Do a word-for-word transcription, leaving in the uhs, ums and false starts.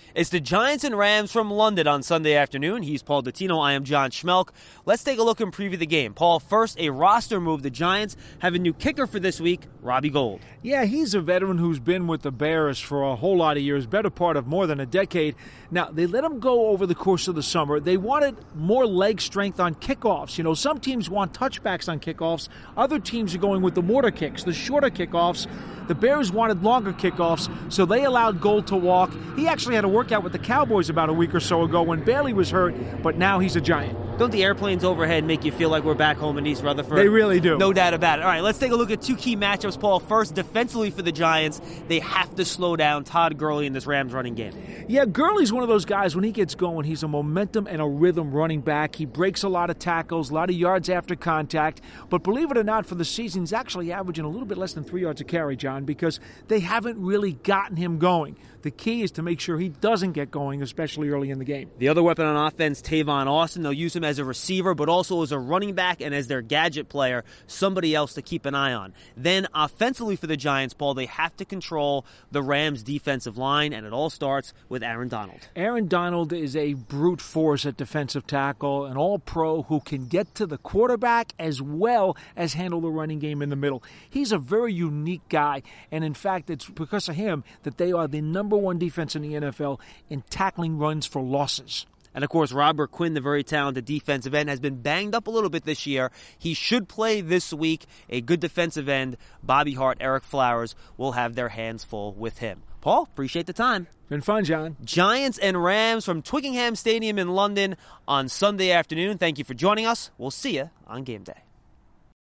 It's the Giants and Rams from London on Sunday afternoon. He's Paul Dottino. I am John Schmelk. Let's take a look and preview the game. Paul, first, a roster move. The Giants have a new kicker for this week, Robbie Gould. Yeah, he's a veteran who's been with the Bears for a whole lot of years, better part of more than a decade. Now, they let him go over the course of the summer. They wanted more leg strength on kickoffs. You know, some teams want touchbacks on kickoffs. Other teams are going with the mortar kicks, the shorter kickoffs. The Bears wanted longer kickoffs, so they allowed Gould to walk. He actually had a workout with the Cowboys about a week or so ago when Bailey was hurt, but now he's a Giant. Don't the airplanes overhead make you feel like we're back home in East Rutherford? They really do. No doubt about it. All right, let's take a look at two key matchups, Paul. First, defensively for the Giants, they have to slow down Todd Gurley in this Rams running game. Yeah, Gurley's one of those guys, when he gets going, he's a momentum and a rhythm running back. He breaks a lot of tackles, a lot of yards after contact. But believe it or not, for the season, he's actually averaging a little bit less than three yards a carry, John, because they haven't really gotten him going. The key is to make sure he doesn't get going, especially early in the game. The other weapon on offense, Tavon Austin, they'll use him as a receiver, but also as a running back and as their gadget player, somebody else to keep an eye on. Then offensively for the Giants, Paul, they have to control the Rams' defensive line, and it all starts with Aaron Donald. Aaron Donald is a brute force at defensive tackle, an all-pro who can get to the quarterback as well as handle the running game in the middle. He's a very unique guy, and in fact, it's because of him that they are the number one defense in the N F L in tackling runs for losses. And, of course, Robert Quinn, the very talented defensive end, has been banged up a little bit this year. He should play this week. A good defensive end, Bobby Hart, Eric Flowers, will have their hands full with him. Paul, appreciate the time. Been fun, John. Giants and Rams from Twickenham Stadium in London on Sunday afternoon. Thank you for joining us. We'll see you on game day.